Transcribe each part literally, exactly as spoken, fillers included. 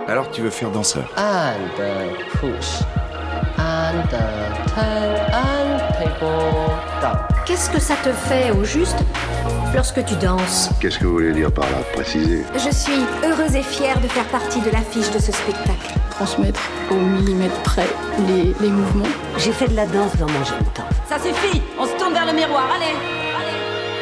Alors tu veux faire danseur? And uh, push. And uh, turn and table down. Qu'est-ce que ça te fait au juste lorsque tu danses? Qu'est-ce que vous voulez dire par là, préciser? Je suis heureuse et fière de faire partie de l'affiche de ce spectacle. Transmettre au millimètre près les, les mouvements. J'ai fait de la danse dans mon jeune temps. Ça suffit, on se tourne vers le miroir, allez, allez.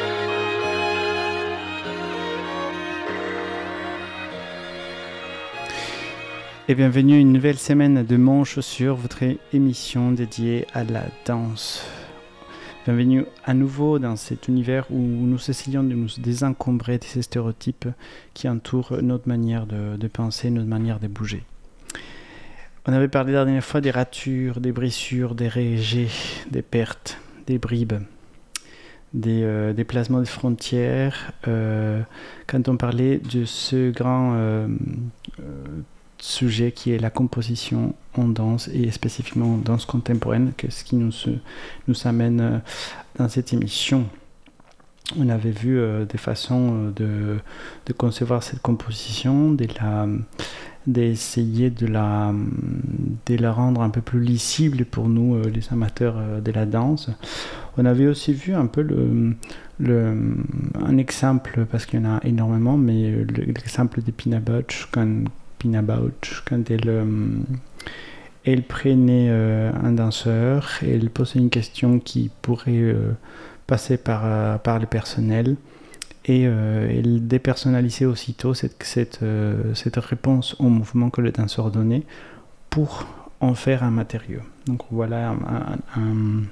Et bienvenue à une nouvelle semaine de Mon Chaussure, votre émission dédiée à la danse. Bienvenue à nouveau dans cet univers où nous essayons de nous désencombrer de ces stéréotypes qui entourent notre manière de, de penser, notre manière de bouger. On avait parlé la dernière fois des ratures, des brisures, des rejets, des pertes, des bribes, des euh, déplacements de frontières. Euh, quand on parlait de ce grand euh, euh, sujet qui est la composition en danse et spécifiquement en danse contemporaine, qu'est-ce qui nous, nous amène euh, dans cette émission. On avait vu euh, des façons de, de concevoir cette composition, de la... d'essayer de la, de la rendre un peu plus lisible pour nous, euh, les amateurs euh, de la danse. On avait aussi vu un peu le, le, un exemple, parce qu'il y en a énormément, mais le, l'exemple de Pina Bausch, quand, Pina Bausch, quand elle, euh, elle prenait euh, un danseur, elle posait une question qui pourrait euh, passer par, euh, par le personnel, et euh, elle dépersonnalisait aussitôt cette, cette, euh, cette réponse au mouvement que le danseur donnait pour en faire un matériau. Donc voilà un, un, un,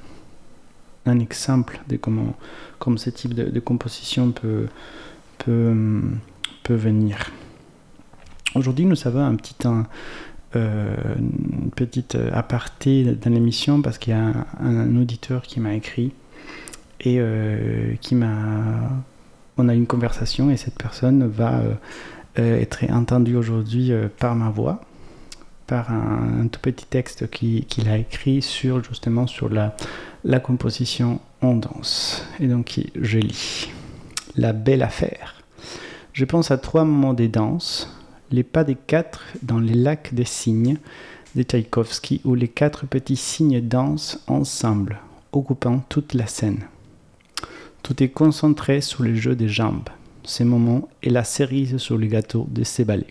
un exemple de comment, comment ce type de, de composition peut, peut, peut venir. Aujourd'hui, nous avons un petit, un, euh, une petite aparté dans l'émission parce qu'il y a un, un auditeur qui m'a écrit et euh, qui m'a... On a eu une conversation et cette personne va euh, euh, être entendue aujourd'hui euh, par ma voix, par un, un tout petit texte qui, qu'il a écrit sur, justement sur la, la composition en danse. Et donc je lis. La belle affaire. Je pense à trois moments des danses, les pas des quatre dans les lacs des cygnes de Tchaïkovski, où les quatre petits cygnes dansent ensemble, occupant toute la scène. Tout est concentré sur le jeu des jambes, ces moments et la cerise sur le gâteau de ces ballets.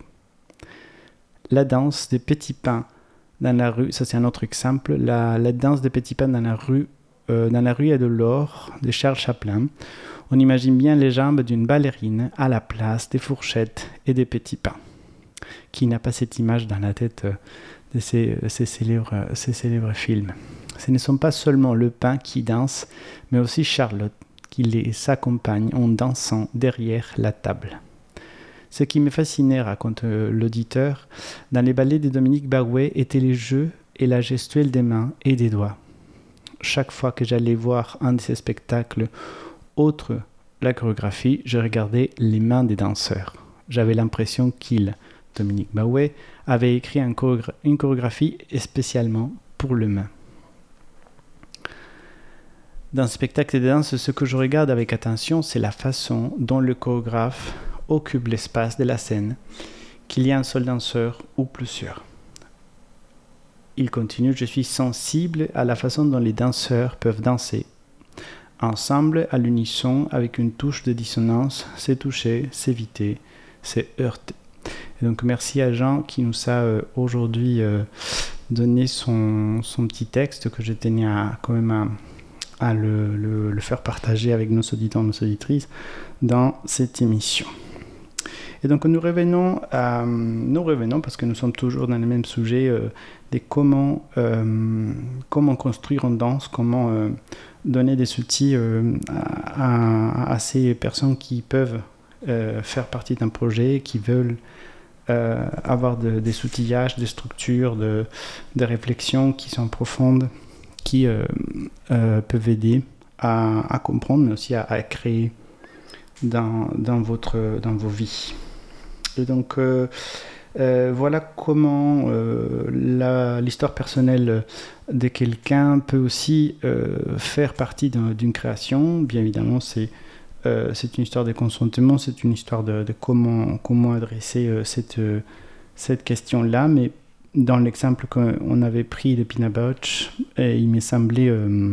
La danse des petits pains dans la rue, ça c'est un autre exemple, la, la danse des petits pains dans la rue, euh, dans la rue de l'or de Charles Chaplin. On imagine bien les jambes d'une ballerine à la place des fourchettes et des petits pains. Qui n'a pas cette image dans la tête de ces, ces, célèbres, ces célèbres films? Ce ne sont pas seulement le pain qui danse, mais aussi Charlotte, qui les accompagne en dansant derrière la table. Ce qui me fascinait, raconte l'auditeur, dans les ballets de Dominique Baouet étaient les jeux et la gestuelle des mains et des doigts. Chaque fois que j'allais voir un de ces spectacles, autre la chorégraphie, je regardais les mains des danseurs. J'avais l'impression qu'il, Dominique Baouet, avait écrit une chorégraphie spécialement pour les mains. Dans ce spectacle de danse, ce que je regarde avec attention, c'est la façon dont le chorégraphe occupe l'espace de la scène, qu'il y ait un seul danseur ou plusieurs. Il continue, je suis sensible à la façon dont les danseurs peuvent danser. Ensemble, à l'unisson, avec une touche de dissonance, c'est toucher, s'éviter, c'est heurter. Et donc merci à Jean qui nous a euh, aujourd'hui euh, donné son, son petit texte que je tenais à, quand même à... à le, le, le faire partager avec nos auditeurs, nos auditrices dans cette émission. Et donc nous revenons, à, nous revenons parce que nous sommes toujours dans le même sujet euh, de comment, euh, comment construire en danse, comment euh, donner des outils euh, à, à, à ces personnes qui peuvent euh, faire partie d'un projet, qui veulent euh, avoir de, des outillages, des structures, de, des réflexions qui sont profondes, qui euh, euh, peuvent aider à, à comprendre, mais aussi à, à créer dans, dans, votre, dans vos vies. Et donc, euh, euh, voilà comment euh, la, l'histoire personnelle de quelqu'un peut aussi euh, faire partie d'un, d'une création. Bien évidemment, c'est, euh, c'est une histoire de consentement, c'est une histoire de, de comment, comment adresser euh, cette, cette question-là, mais dans l'exemple qu'on avait pris de Pina Bausch, il m'est semblé euh,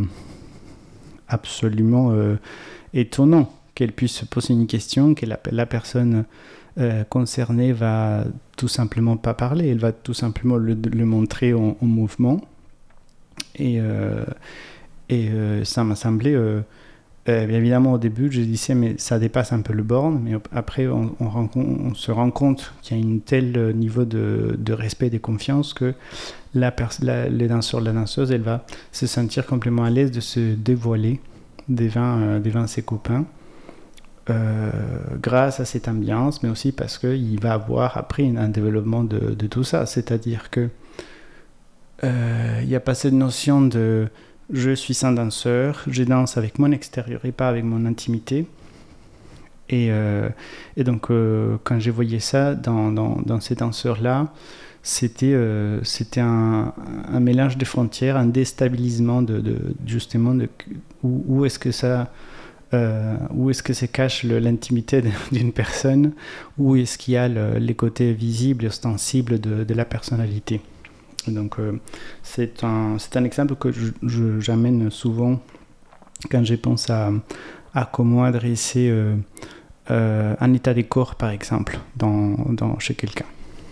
absolument euh, étonnant qu'elle puisse se poser une question, que la, la personne euh, concernée va tout simplement pas parler, elle va tout simplement le, le montrer en, en mouvement. Et, euh, et euh, ça m'a semblé, euh, euh, bien évidemment au début je disais mais ça dépasse un peu le borne, mais après on, on, rend, on se rend compte qu'il y a un tel niveau de, de respect et de confiance que la pers- la, le danseur, la danseuse, elle va se sentir complètement à l'aise de se dévoiler devant, euh, devant ses copains. Euh, grâce à cette ambiance, mais aussi parce qu'il va avoir après un développement de, de tout ça, c'est-à-dire que euh, il n'y a pas cette notion de je suis un danseur, je danse avec mon extérieur et pas avec mon intimité, et, euh, et donc euh, quand j'ai voyé ça dans, dans, dans ces danseurs-là, c'était, euh, c'était un, un mélange de frontières, un déstabilisement de, de, justement de, où, où est-ce que ça Euh, où est-ce que se cache le, l'intimité de, d'une personne, où est-ce qu'il y a le, les côtés visibles et ostensibles de, de la personnalité. Donc euh, c'est, un, c'est un exemple que je, je, j'amène souvent quand je pense à, à comment adresser euh, euh, un état de corps par exemple dans, dans, chez quelqu'un.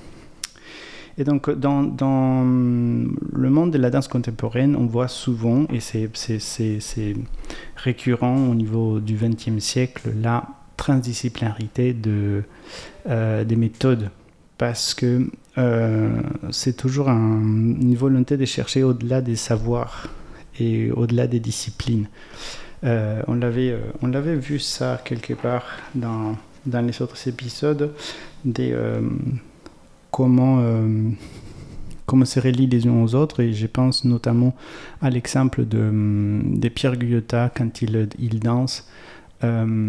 Et donc, dans, dans le monde de la danse contemporaine, on voit souvent, et c'est, c'est, c'est, c'est récurrent au niveau du vingtième siècle, la transdisciplinarité de, euh, des méthodes. Parce que euh, c'est toujours un, une volonté de chercher au-delà des savoirs et au-delà des disciplines. Euh, on, l'avait, euh, on l'avait vu ça quelque part dans, dans les autres épisodes des... Euh, Comment, euh, comment se relient les uns aux autres, et je pense notamment à l'exemple de, de Pierre Guyota quand il, il danse, euh,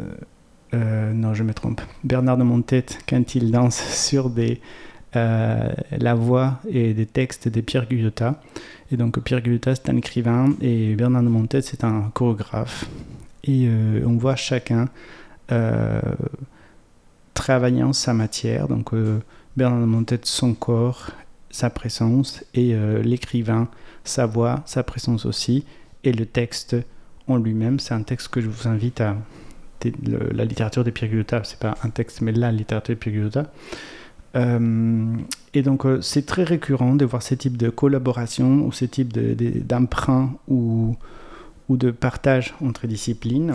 euh, non je me trompe, Bernard de Montette quand il danse sur des, euh, la voix et des textes de Pierre Guyota. Et donc Pierre Guyota c'est un écrivain et Bernard de Montette c'est un chorégraphe, et euh, on voit chacun euh, travaillant sa matière, donc euh, Bernard de Montette, son corps, sa présence, et euh, l'écrivain, sa voix, sa présence aussi, et le texte en lui-même. C'est un texte que je vous invite à... Le, la littérature de Pierre Guyota, c'est pas un texte, mais la littérature de Pierre Guyota. Euh, et donc, euh, c'est très récurrent de voir ce type de collaboration, ou ce type de, de, d'emprunt, ou, ou de partage entre disciplines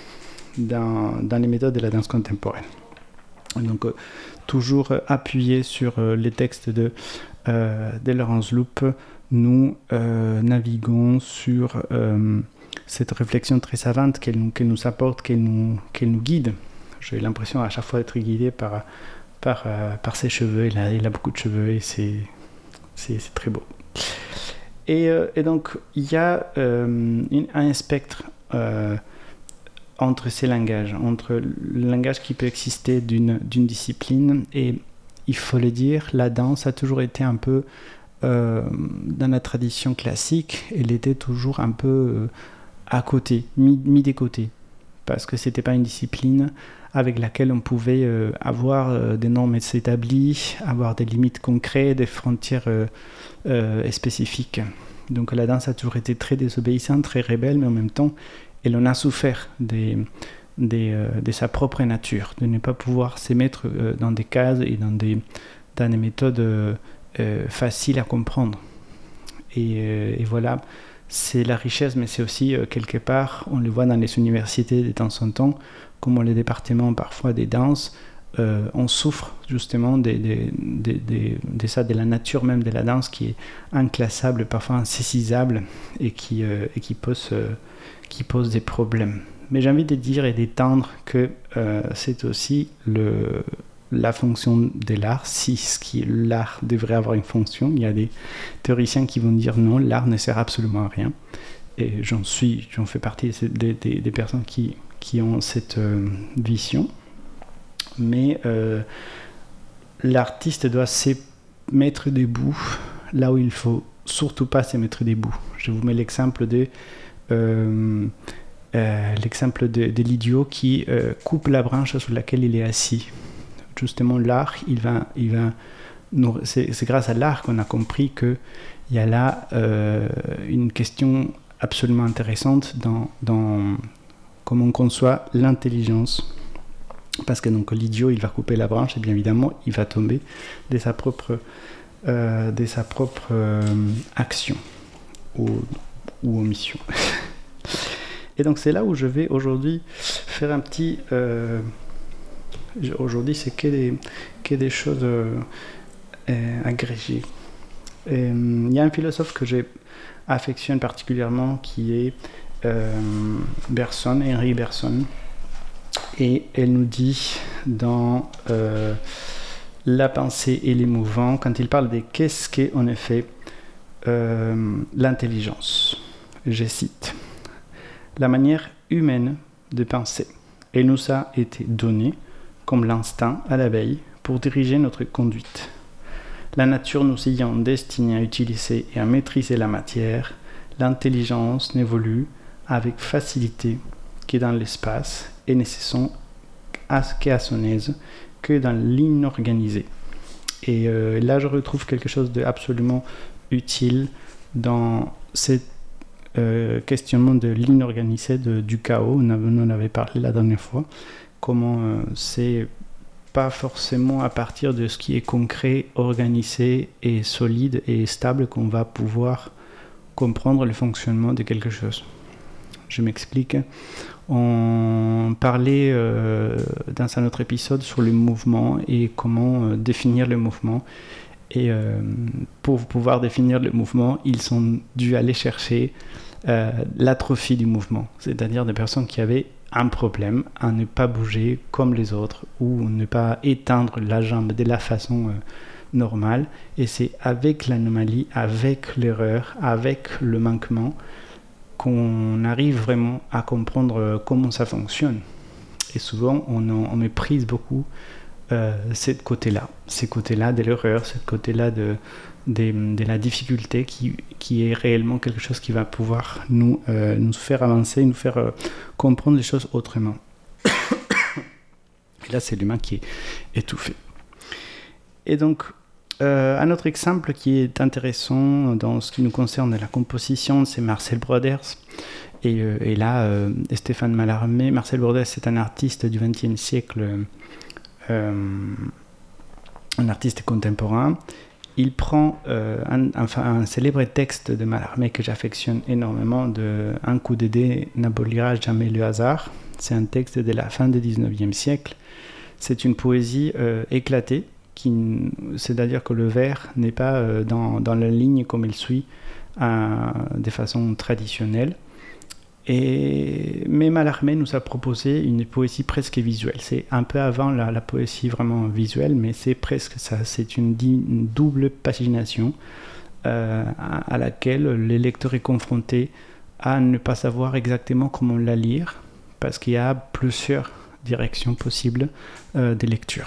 dans, dans les méthodes de la danse contemporaine. Donc, euh, toujours euh, appuyé sur euh, les textes de, euh, de Laurence Loup, nous euh, naviguons sur euh, cette réflexion très savante qu'elle nous, qu'elle nous apporte, qu'elle nous, qu'elle nous guide. J'ai l'impression à chaque fois d'être guidé par, par, euh, par ses cheveux. Il a, il a beaucoup de cheveux et c'est, c'est, c'est très beau. Et, euh, et donc, il y a euh, une, un spectre euh, entre ces langages, entre le langage qui peut exister d'une, d'une discipline, et il faut le dire, la danse a toujours été un peu euh, dans la tradition classique, elle était toujours un peu euh, à côté, mis, mis de côté, parce que c'était pas une discipline avec laquelle on pouvait euh, avoir euh, des normes établies, avoir des limites concrètes, des frontières euh, euh, spécifiques. Donc la danse a toujours été très désobéissante, très rebelle, mais en même temps elle en a souffert des, des, euh, de sa propre nature, de ne pas pouvoir se mettre euh, dans des cases et dans des, dans des méthodes euh, euh, faciles à comprendre. Et, euh, et voilà, c'est la richesse, mais c'est aussi euh, quelque part, on le voit dans les universités de temps en temps, comme dans les départements parfois des danses, euh, on souffre justement de, de, de, de, de ça, de la nature même de la danse qui est inclassable, parfois insaisissable, et qui, euh, et qui pose... Euh, qui pose des problèmes. Mais j'ai envie de dire et d'étendre que euh, c'est aussi le, la fonction de l'art, si ce qui, l'art devrait avoir une fonction. Il y a des théoriciens qui vont dire non, l'art ne sert absolument à rien. Et j'en suis, j'en fais partie des, des, des personnes qui, qui ont cette euh, vision. Mais euh, l'artiste doit se mettre debout là où il faut surtout pas se mettre debout. Je vous mets l'exemple de Euh, euh, l'exemple de, de l'idiot qui euh, coupe la branche sur laquelle il est assis. Justement, l'art, il va, il va nous, c'est, c'est grâce à l'art qu'on a compris qu'il y a là euh, une question absolument intéressante dans, dans comment on conçoit l'intelligence. Parce que donc, l'idiot, il va couper la branche et bien évidemment, il va tomber de sa propre, euh, de sa propre euh, action ou, ou omission. Et donc, c'est là où je vais aujourd'hui faire un petit... Euh, aujourd'hui, c'est que des, que des choses euh, euh, agrégées. Il y a un philosophe que j'affectionne particulièrement qui est euh, Bergson, Henri Bergson. Et elle nous dit dans euh, La pensée et les mouvements, quand il parle de qu'est-ce qu'est en effet euh, l'intelligence. Je cite: la manière humaine de penser. Elle nous a été donnée, comme l'instinct à l'abeille, pour diriger notre conduite. La nature nous ayant destinés à utiliser et à maîtriser la matière, l'intelligence n'évolue avec facilité que dans l'espace et ne cessant qu'à son aise que dans l'inorganisé. Et euh, là, je retrouve quelque chose d'absolument utile dans ce euh, questionnement de l'inorganisé, de, du chaos. On, avait, on en avait parlé la dernière fois. Comment euh, c'est pas forcément à partir de ce qui est concret, organisé et solide et stable qu'on va pouvoir comprendre le fonctionnement de quelque chose. Je m'explique. On parlait euh, dans un autre épisode sur le mouvement et comment euh, définir le mouvement. Et euh, pour pouvoir définir le mouvement, ils ont dû aller chercher euh, l'atrophie du mouvement, c'est-à-dire des personnes qui avaient un problème à ne pas bouger comme les autres ou ne pas étendre la jambe de la façon euh, normale. Et c'est avec l'anomalie, avec l'erreur, avec le manquement qu'on arrive vraiment à comprendre comment ça fonctionne. Et souvent, on, en, on méprise beaucoup euh, ce côté-là, ces côtés-là de l'erreur, ce côté-là de, de, de la difficulté qui, qui est réellement quelque chose qui va pouvoir nous, euh, nous faire avancer, nous faire euh, comprendre les choses autrement. Et là, c'est l'humain qui est étouffé. Et donc, Euh, un autre exemple qui est intéressant dans ce qui nous concerne la composition, c'est Marcel Broders. Et, euh, et là, euh, Stéphane Mallarmé. Marcel Broders, c'est un artiste du vingtième siècle, euh, un artiste contemporain. Il prend euh, un, enfin, un célèbre texte de Mallarmé que j'affectionne énormément, de « Un coup de dé n'abolira jamais le hasard ». C'est un texte de la fin du dix-neuvième siècle. C'est une poésie euh, éclatée. Qui, c'est-à-dire que le vers n'est pas euh, dans, dans la ligne comme il suit euh, de façon traditionnelle. Et, mais Mallarmé nous a proposé une poésie presque visuelle. C'est un peu avant la, la poésie vraiment visuelle, mais c'est presque ça. C'est une, une double pagination euh, à, à laquelle le lecteur est confronté à ne pas savoir exactement comment la lire, parce qu'il y a plusieurs directions possibles euh, de lecture.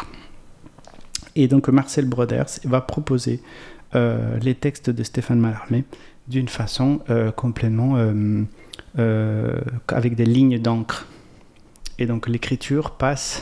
Et donc Marcel Broders va proposer euh, les textes de Stéphane Mallarmé d'une façon euh, complètement euh, euh, avec des lignes d'encre. Et donc l'écriture passe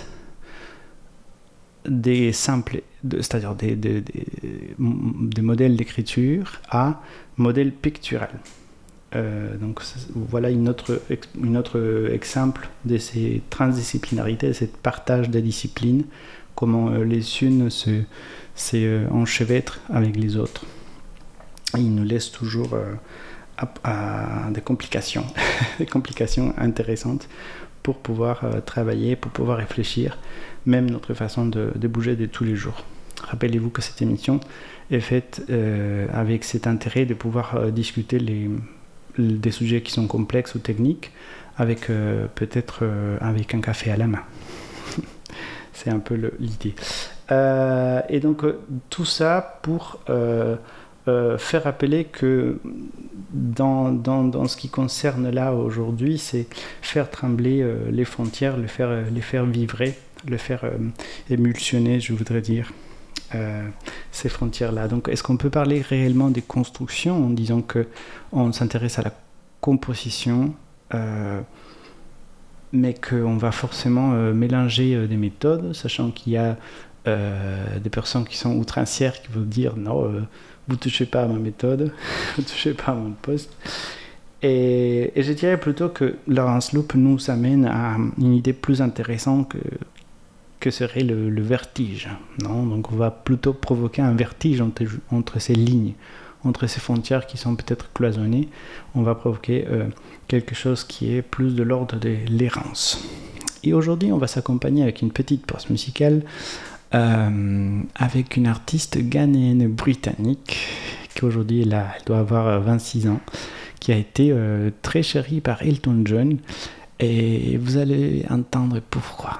des simples, de, c'est-à-dire des, des, des, des modèles d'écriture à modèles picturaux. Euh, donc voilà une autre, une autre exemple de ces transdisciplinarités, de ce partage des disciplines, comment euh, les unes se, se euh, enchevêtrent avec les autres. Et il nous laisse toujours euh, à, à des complications, des complications intéressantes pour pouvoir euh, travailler, pour pouvoir réfléchir, même notre façon de, de bouger de tous les jours. Rappelez-vous que cette émission est faite euh, avec cet intérêt de pouvoir euh, discuter les, des sujets qui sont complexes ou techniques, avec euh, peut-être euh, avec un café à la main. C'est un peu le, l'idée. Euh, et donc, euh, tout ça pour euh, euh, faire rappeler que dans, dans, dans ce qui concerne là aujourd'hui, c'est faire trembler euh, les frontières, les faire, les faire vibrer, les faire euh, émulsionner, je voudrais dire, euh, ces frontières-là. Donc, est-ce qu'on peut parler réellement des constructions en disant qu'on s'intéresse à la composition euh, mais qu'on va forcément euh, mélanger euh, des méthodes, sachant qu'il y a euh, des personnes qui sont outrancières, qui vont dire non, euh, vous touchez pas à ma méthode, vous touchez pas à mon poste. Et, et je dirais plutôt que Lawrence Loop nous amène à une idée plus intéressante que, que serait le, le vertige. Non, donc on va plutôt provoquer un vertige entre, entre ces lignes, entre ces frontières qui sont peut-être cloisonnées. On va provoquer euh, quelque chose qui est plus de l'ordre de l'errance. Et aujourd'hui, on va s'accompagner avec une petite pause musicale euh, avec une artiste ghanéenne britannique qui aujourd'hui est là, elle doit avoir vingt-six ans, qui a été euh, très chérie par Elton John, et vous allez entendre pourquoi.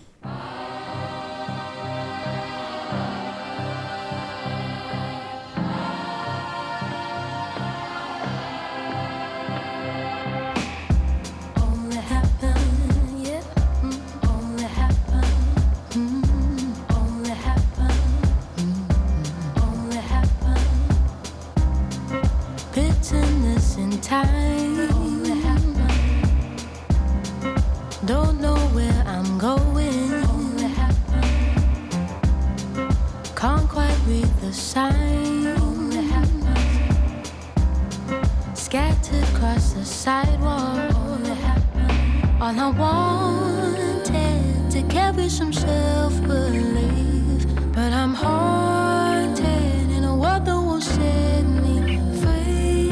Don't know where I'm going. Can't quite read the signs. Scattered across the sidewalk. All I wanted to carry some self-belief, but I'm haunted in a world that won't set me free.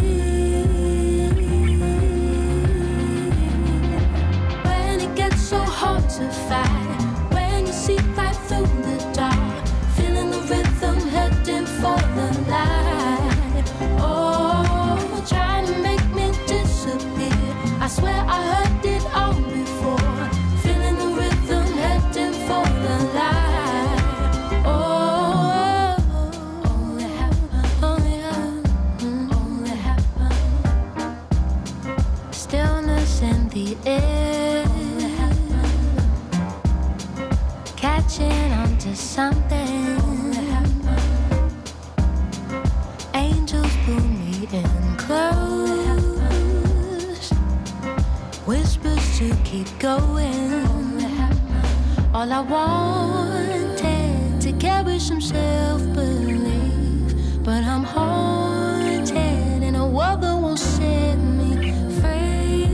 When it gets so hard to fight, when you see right through the dark, feeling the rhythm heading for the light. Oh, trying to make me disappear. I swear I heard it all before. Feeling the rhythm heading for the light. Oh, only happen, only happen, only happen. Stillness in the air, catching on to something. Angels pull me in close, whispers to keep going. All I wanted to carry some self-belief, but I'm haunted in a world that won't set me free.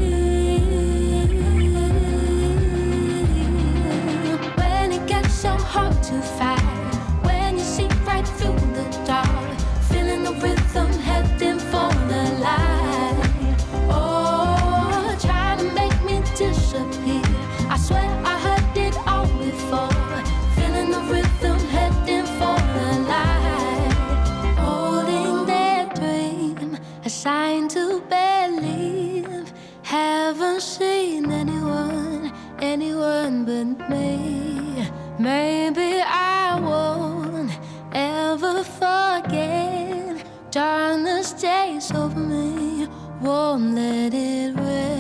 When it gets so hard to fight, when you see right through the dark, feeling the rhythm heading for the light. Oh, trying to make me disappear. I swear I heard it all before. Feeling the rhythm heading for the light. Holding that dream, a sign to believe. Haven't seen anyone, anyone but me. Maybe I won't ever forget. Darkness stays over me, won't let it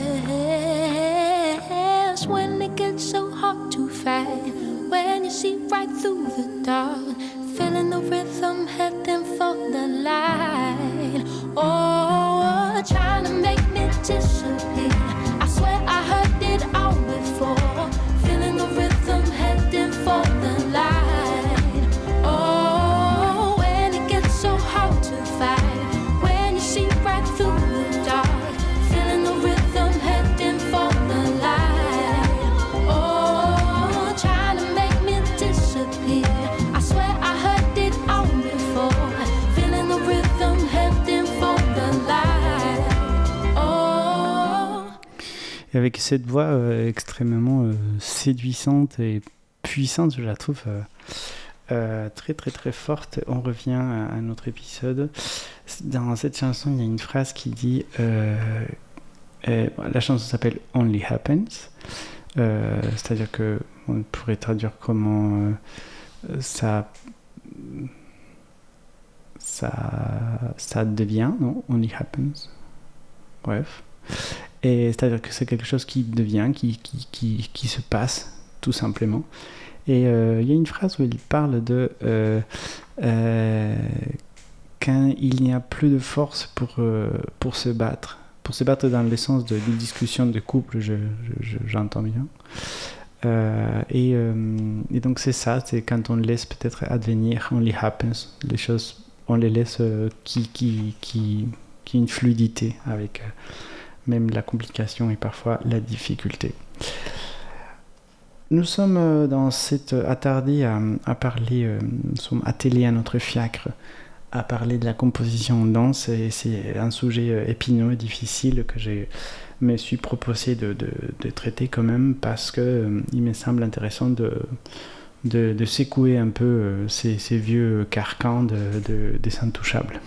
rest. When it gets so hard to fight, when you see right through the dark, feeling the rhythm heading for the light. Oh, trying to make me disappear. I swear I heard it all before. Feeling the rhythm heading for the light. Oh, when it gets so hard to fight, when you see right through the dark, feeling the rhythm heading for the light. Oh, trying to make me disappear. I swear I heard it all before. Feeling the rhythm heading for the light. Oh. Et avec cette voix euh, extrêmement euh, séduisante et puissante, je la trouve euh, euh, très très très forte. On revient à, à notre épisode. Dans cette chanson, il y a une phrase qui dit euh, euh, la chanson s'appelle Only Happens, euh, c'est-à-dire que on pourrait traduire comment euh, ça ça ça devient, non? Only happens. Bref. Et c'est-à-dire que c'est quelque chose qui devient, qui, qui, qui, qui se passe, tout simplement. Et euh, il y a une phrase où il parle de euh, euh, quand il n'y a plus de force pour, euh, pour se battre, pour se battre dans l'essence de, d'une discussion de couple, je, je, j'entends bien. Euh, et, euh, et donc c'est ça, c'est quand on laisse peut-être advenir, only happens, les choses, on les laisse euh, qui, qui, qui, qui une fluidité avec euh, même la complication et parfois la difficulté. Nous sommes euh, dans cette attardé à, à parler, euh, nous sommes attelés à notre fiacre à parler de la composition en danse, et c'est un sujet euh, épineux et difficile que je me suis proposé de, de, de traiter quand même, parce que euh, il me semble intéressant de, de, de secouer un peu euh, ces, ces vieux carcans de, de, des intouchables.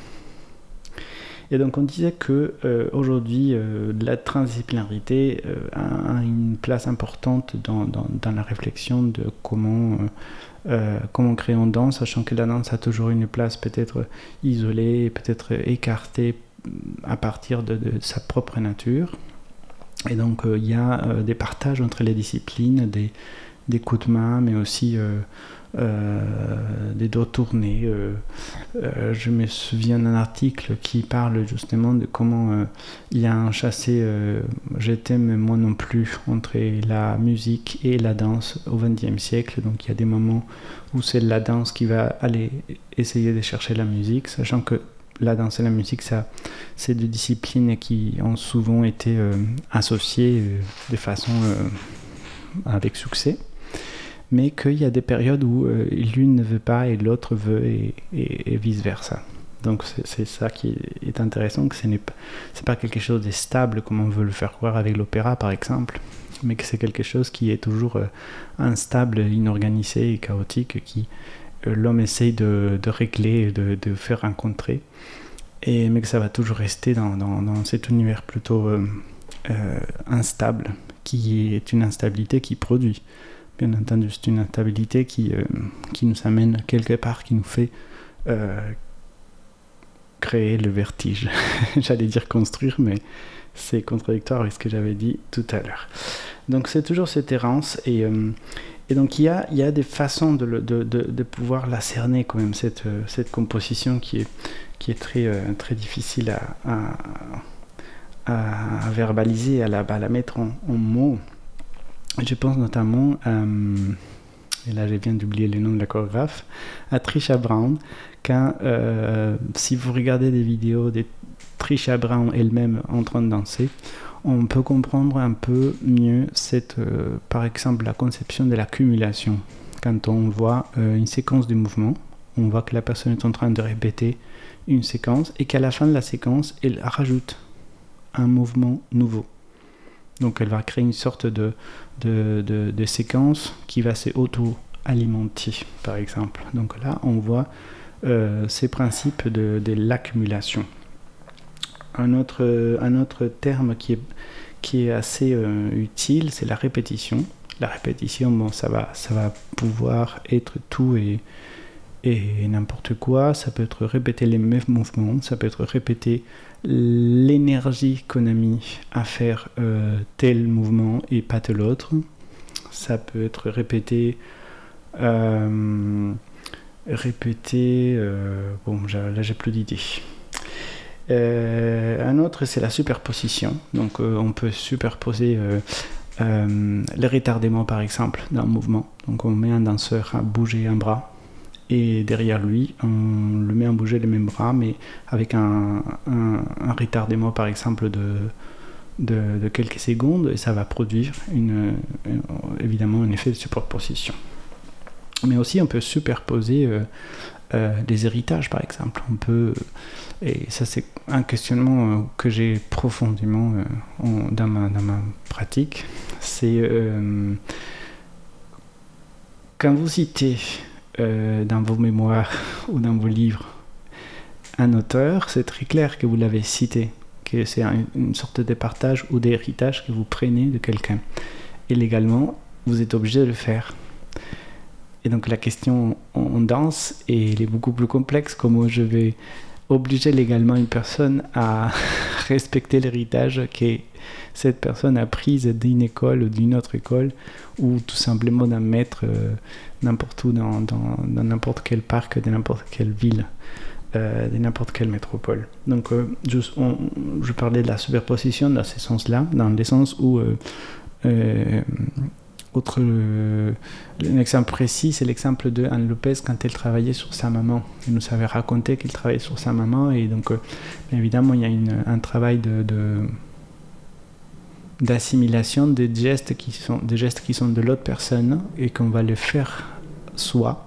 Et donc on disait que euh, aujourd'hui euh, la transdisciplinarité euh, a, a une place importante dans, dans, dans la réflexion de comment euh, Euh, comment créer en danse, sachant que la danse a toujours une place peut-être isolée, peut-être écartée à partir de, de sa propre nature. Et donc il euh, y a euh, des partages entre les disciplines, des, des coups de main, mais aussi euh, euh, des dos tournés. Euh, euh, je me souviens d'un article qui parle justement de comment euh, il y a un chassé euh, je t'aime moi non plus entre la musique et la danse au vingtième siècle. Donc il y a des moments où c'est la danse qui va aller essayer de chercher la musique, sachant que la danse et la musique, ça, c'est deux disciplines qui ont souvent été euh, associées euh, de façon euh, avec succès, mais qu'il y a des périodes où euh, l'une ne veut pas et l'autre veut, et, et, et vice-versa. Donc c'est, c'est ça qui est intéressant, que ce n'est pas, c'est pas quelque chose de stable comme on veut le faire croire avec l'opéra par exemple, mais que c'est quelque chose qui est toujours euh, instable, inorganisé et chaotique, qui euh, l'homme essaye de, de régler, de, de faire rencontrer, et, mais que ça va toujours rester dans, dans, dans cet univers plutôt euh, euh, instable, qui est une instabilité qui produit. Bien entendu, c'est une instabilité qui, euh, qui nous amène quelque part, qui nous fait euh, créer le vertige. J'allais dire construire, mais c'est contradictoire avec ce que j'avais dit tout à l'heure. Donc c'est toujours cette errance, et, euh, et donc il y a, il y a des façons de, de, de, de pouvoir la cerner quand même, cette, cette composition qui est, qui est très, euh, très difficile à, à, à, à verbaliser, à la, à la mettre en, en mots. Je pense notamment, euh, et là je viens d'oublier le nom de la chorégraphe, à Trisha Brown, quand euh, si vous regardez des vidéos de Trisha Brown elle-même en train de danser, on peut comprendre un peu mieux cette, euh, par exemple la conception de l'accumulation. Quand on voit euh, une séquence de mouvements, on voit que la personne est en train de répéter une séquence, et qu'à la fin de la séquence, elle rajoute un mouvement nouveau. Donc elle va créer une sorte de, de, de, de séquence qui va s'auto-alimenter, par exemple. Donc là, on voit euh, ces principes de, de l'accumulation. Un autre, un autre terme qui est, qui est assez euh, utile, c'est la répétition. La répétition, bon, ça va, ça va pouvoir être tout et, et n'importe quoi. Ça peut être répéter les mêmes mouvements, ça peut être répéter l'énergie qu'on a mis à faire euh, tel mouvement et pas tel autre. Ça peut être répété euh, répéter euh, bon là j'ai plus d'idées. Euh, un autre, c'est la superposition. Donc euh, on peut superposer euh, euh, le retardement par exemple d'un mouvement. Donc on met un danseur à bouger un bras, et derrière lui, on le met à bouger les mêmes bras, mais avec un, un, un retardement, par exemple, de, de, de quelques secondes, et ça va produire une, une, évidemment un effet de superposition. Mais aussi, on peut superposer euh, euh, des héritages, par exemple. On peut, et ça, c'est un questionnement euh, que j'ai profondément euh, en, dans, ma, dans ma pratique. C'est euh, quand vous citez Euh, dans vos mémoires ou dans vos livres un auteur, c'est très clair que vous l'avez cité, que c'est un, une sorte de partage ou d'héritage que vous prenez de quelqu'un, et légalement vous êtes obligé de le faire. Et donc la question en, en danse, et elle est beaucoup plus complexe. Comment je vais obliger légalement une personne à respecter l'héritage que cette personne a prise d'une école ou d'une autre école, ou tout simplement d'un maître euh, n'importe où dans, dans, dans n'importe quel parc de n'importe quelle ville, euh, de n'importe quelle métropole. Donc euh, je, on, je parlais de la superposition dans ce sens-là, dans le sens où euh, euh, autre, euh, un exemple précis, c'est l'exemple de Anne Lopez quand elle travaillait sur sa maman. Elle nous avait raconté qu'elle travaillait sur sa maman, et donc euh, évidemment il y a une, un travail de, de d'assimilation des gestes qui sont des gestes qui sont de l'autre personne et qu'on va les faire soi.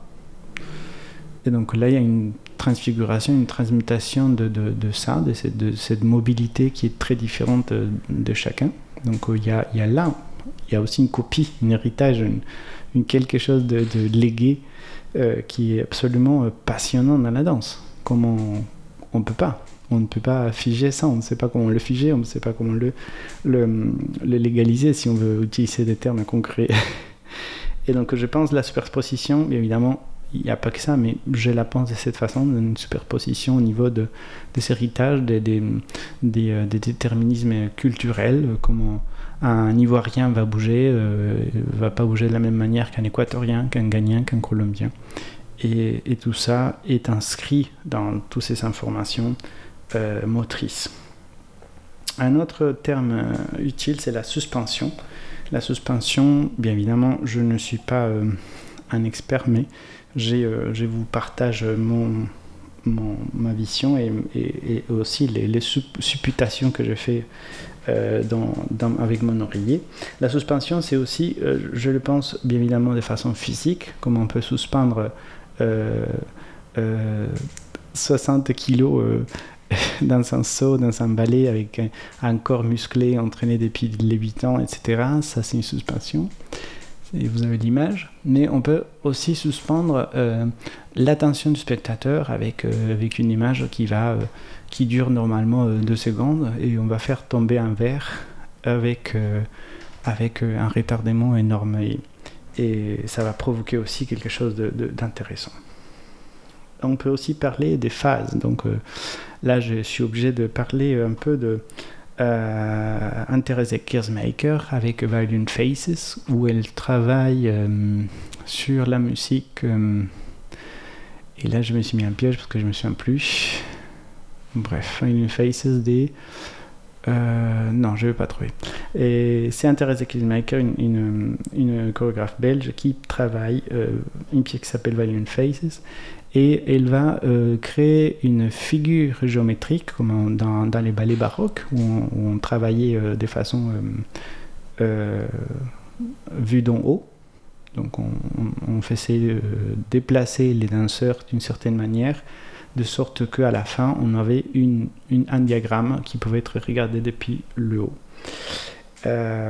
Et donc là il y a une transfiguration, une transmutation de, de, de ça, de cette, de cette mobilité qui est très différente de, de chacun. Donc il y a, il y a là, il y a aussi une copie, un héritage, une, une quelque chose de, de légué euh, qui est absolument passionnant dans la danse. Comment on ne peut pas. On ne peut pas figer ça, on ne sait pas comment le figer, on ne sait pas comment le, le, le légaliser si on veut utiliser des termes concrets. Et donc je pense la superposition, bien évidemment, il n'y a pas que ça, mais je la pense de cette façon, une superposition au niveau de, des héritages, des, des, des, euh, des déterminismes culturels, comment un Ivoirien va bouger, ne euh, va pas bouger de la même manière qu'un Équatorien, qu'un Ghanéen, qu'un Colombien. Et, et tout ça est inscrit dans toutes ces informations euh, motrices. Un autre terme euh, utile, c'est la suspension. La suspension, bien évidemment, je ne suis pas euh, un expert, mais j'ai, euh, je vous partage mon, mon, ma vision et, et, et aussi les, les supputations que je fais euh, dans, dans, avec mon oreiller. La suspension, c'est aussi, euh, je le pense bien évidemment de façon physique, comme on peut suspendre euh, euh, soixante kilos euh, dans un seau, dans un balai avec un, un corps musclé entraîné depuis les huit ans, et cetera. Ça, c'est une suspension. Et vous avez l'image. Mais on peut aussi suspendre euh, l'attention du spectateur avec, euh, avec une image qui, va, euh, qui dure normalement euh, deux secondes, et on va faire tomber un verre avec, euh, avec euh, un retardement énorme. Et, et ça va provoquer aussi quelque chose de, de, d'intéressant. On peut aussi parler des phases. Donc euh, là, je suis obligé de parler un peu de euh, Anne-Thérèse Kirsmaker avec Violin Faces, où elle travaille euh, sur la musique. Euh, et là, je me suis mis un piège parce que je me souviens plus. Bref, Violin Faces des... Euh, non, je ne vais pas trouver. Et c'est Anne-Thérèse Kirsmaker, une, une, une chorégraphe belge qui travaille euh, une pièce qui s'appelle Violin Faces. Et elle va euh, créer une figure géométrique, comme dans, dans les ballets baroques, où on, où on travaillait euh, de façon euh, euh, vue d'en haut. Donc on, on faisait euh, déplacer les danseurs d'une certaine manière, de sorte qu'à la fin, on avait une, une, un diagramme qui pouvait être regardé depuis le haut. Euh,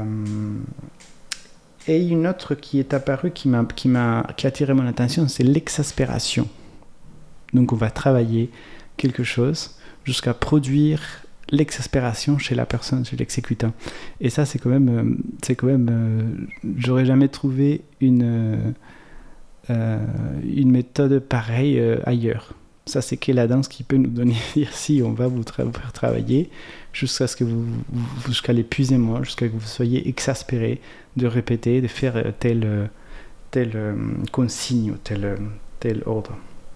et une autre qui est apparue, qui m'a, qui m'a, qui a attiré mon attention, c'est l'exaspération. Donc on va travailler quelque chose jusqu'à produire l'exaspération chez la personne, chez l'exécutant. Et ça, c'est quand même, c'est quand même, euh, j'aurais jamais trouvé une euh, une méthode pareille euh, ailleurs. Ça, c'est que la danse qui peut nous donner dire si on va vous, tra- vous faire travailler jusqu'à ce que vous, vous jusqu'à l'épuisement, jusqu'à ce que vous soyez exaspéré de répéter, de faire telle telle euh, consigne ou tel tel ordre.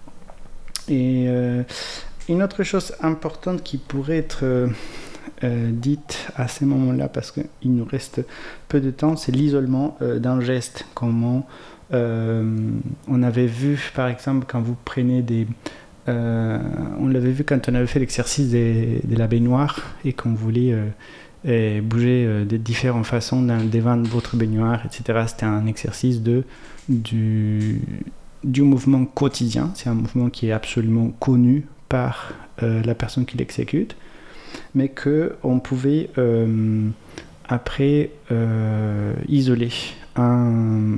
Et euh, une autre chose importante qui pourrait être euh, euh, dite à ce moment-là, parce qu'il nous reste peu de temps, c'est l'isolement euh, d'un geste. Comment euh, on avait vu, par exemple, quand vous prenez des... Euh, on l'avait vu quand on avait fait l'exercice des, de la baignoire et qu'on voulait euh, et bouger euh, de différentes façons dans, devant votre baignoire, et cetera. C'était un exercice de, du... du mouvement quotidien. C'est un mouvement qui est absolument connu par euh, la personne qui l'exécute, mais qu'on pouvait euh, après euh, isoler un,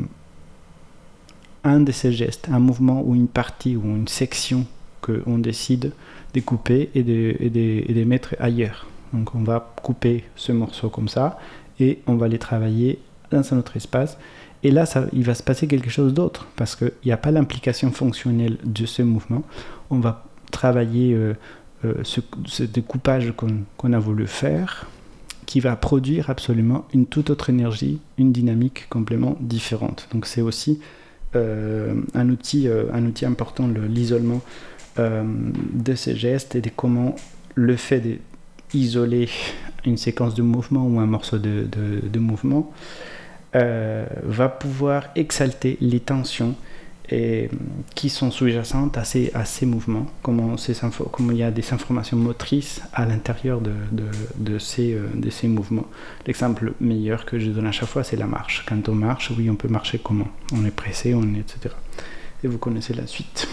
un de ces gestes, un mouvement ou une partie ou une section qu'on décide de couper et de, et, de, et de mettre ailleurs. Donc on va couper ce morceau comme ça et on va les travailler dans un autre espace. Et là, ça, il va se passer quelque chose d'autre, parce qu'il n'y a pas l'implication fonctionnelle de ce mouvement. On va travailler euh, euh, ce, ce découpage qu'on, qu'on a voulu faire, qui va produire absolument une toute autre énergie, une dynamique complètement différente. Donc c'est aussi euh, un, outil, euh, un outil important, le, l'isolement euh, de ces gestes et de comment le fait d'isoler une séquence de mouvement ou un morceau de, de, de mouvement euh, va pouvoir exalter les tensions et, qui sont sous-jacentes à ces, à ces mouvements, comment, ces info, comment il y a des informations motrices à l'intérieur de, de, de, ces, euh, de ces mouvements. L'exemple meilleur que je donne à chaque fois, c'est la marche. Quand on marche, oui, on peut marcher comment? On est pressé, on est, et cetera. Et vous connaissez la suite.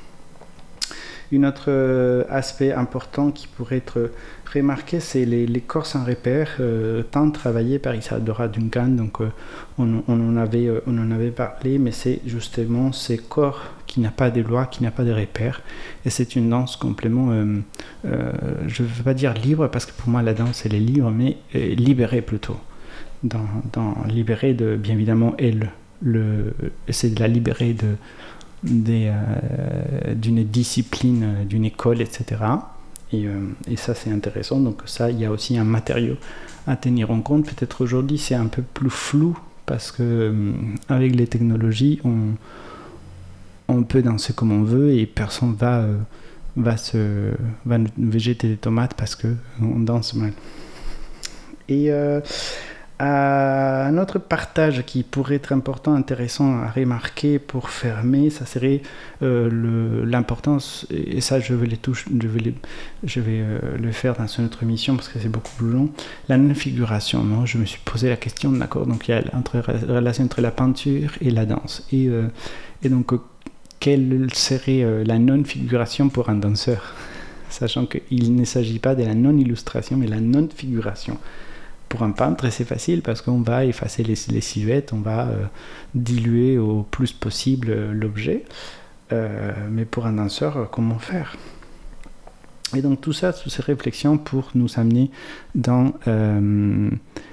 Un autre euh, aspect important qui pourrait être remarqué, c'est les, les corps sans repère, euh, tant travaillés par Isadora Duncan. Donc, euh, on, on, en avait, euh, on en avait parlé, mais c'est justement ces corps qui n'ont pas de loi, qui n'ont pas de repères. Et c'est une danse complètement, euh, euh, je ne veux pas dire libre, parce que pour moi la danse elle est libre, mais euh, libérée plutôt. Dans, dans libérée de, bien évidemment, elle, le, c'est de la libérer de Des, euh, d'une discipline, d'une école, et cetera. Et, euh, et ça, c'est intéressant. Donc ça, il y a aussi un matériau à tenir en compte. Peut-être aujourd'hui, c'est un peu plus flou parce que euh, avec les technologies, on, on peut danser comme on veut et personne va, euh, va, se, va nous végéter des tomates parce qu'on danse mal. Et euh, un autre partage qui pourrait être important, intéressant à remarquer pour fermer, ça serait euh, le, l'importance, et ça je vais, les toucher, je vais, les, je vais euh, le faire dans une autre émission parce que c'est beaucoup plus long, la non-figuration. Moi, je me suis posé la question, d'accord, donc il y a la relation entre la peinture et la danse. Et, euh, et donc, euh, quelle serait euh, la non-figuration pour un danseur? Sachant qu'il ne s'agit pas de la non-illustration, mais la non-figuration. Pour un peintre, c'est facile parce qu'on va effacer les, les silhouettes, on va euh, diluer au plus possible euh, l'objet. Euh, mais pour un danseur, euh, comment faire? Et donc tout ça, toutes ces réflexions pour nous amener dans euh,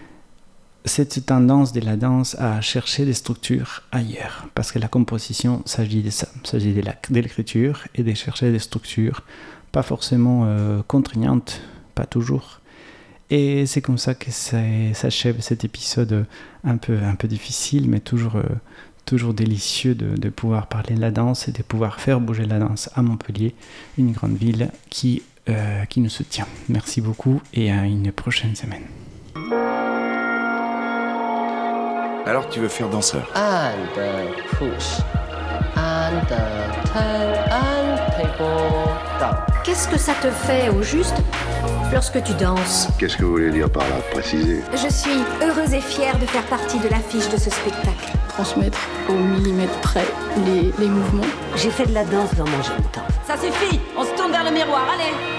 cette tendance de la danse à chercher des structures ailleurs. Parce que la composition s'agit de ça, s'agit de, la, de l'écriture et de chercher des structures, pas forcément euh, contraignantes, pas toujours. Et c'est comme ça que ça, s'achève cet épisode un peu, un peu difficile, mais toujours, euh, toujours délicieux de, de pouvoir parler de la danse et de pouvoir faire bouger la danse à Montpellier, une grande ville qui, euh, qui nous soutient. Merci beaucoup et à une prochaine semaine. Alors tu veux faire danseur? And uh, push. And uh, turn and people down. Qu'est-ce que ça te fait au juste lorsque tu danses? Qu'est-ce que vous voulez dire par là, préciser? Je suis heureuse et fière de faire partie de l'affiche de ce spectacle. Transmettre au millimètre près les, les mouvements. J'ai fait de la danse dans mon jeune temps. Ça suffit, on se tourne vers le miroir, allez.